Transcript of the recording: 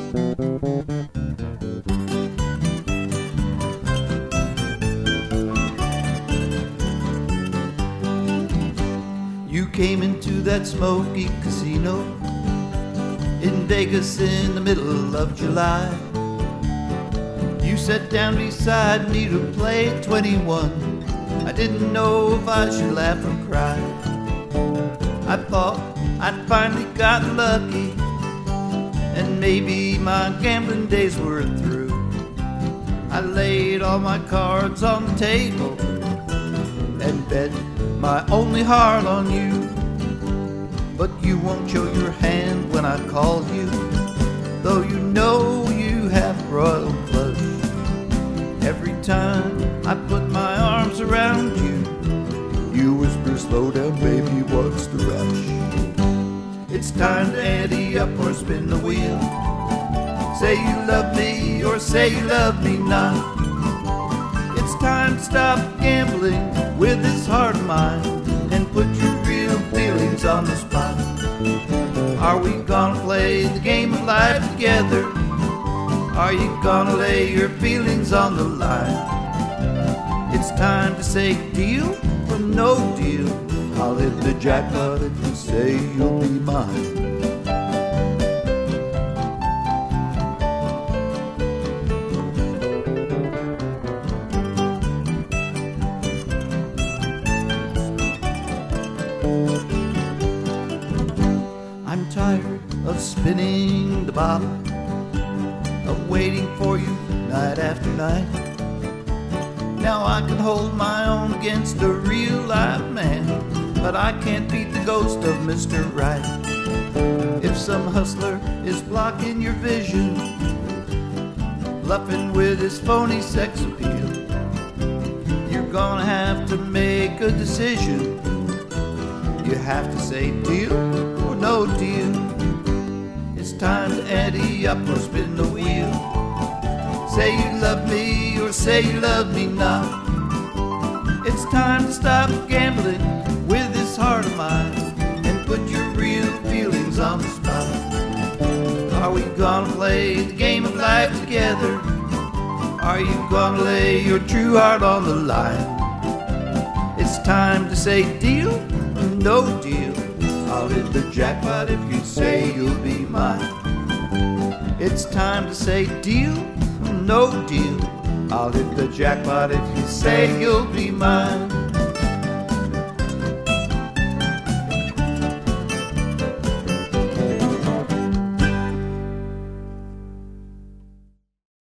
You came into that smoky casino in Vegas in the middle of July. You sat down beside me to play 21. I didn't know if I should laugh or cry. I thought I'd finally got lucky, and maybe my gambling days were through. I laid all my cards on the table and bet my only heart on you. But you won't show your hand when I call you, though you know you have royal flush. Every time I put my arms around you, you whisper, slow down baby, what's the rush? It's time to ante up or spin the wheel. Say you love me or say you love me not. It's time to stop gambling with this heart of mine and put your real feelings on the spot. Are we gonna play the game of life together? Are you gonna lay your feelings on the line? It's time to say deal or no deal. I'll hit the jackpot if you say you'll be mine. I'm tired of spinning the bottle, of waiting for you night after night. Now I can hold my own against a real live man, but I can't beat the ghost of Mr. Right. If some hustler is blocking your vision, bluffing with his phony sex appeal, you're gonna have to make a decision. You have to say deal or no deal. It's time to ante up or spin the wheel. Say you love me or say you love me not. It's time to stop gambling with this heart of mine and put your real feelings on the spot. Are we gonna play the game of life together? Are you gonna lay your true heart on the line? It's time to say deal or no deal. I'll hit the jackpot if you say you'll be mine. It's time to say deal or no deal. I'll hit the jackpot if you say you'll be mine.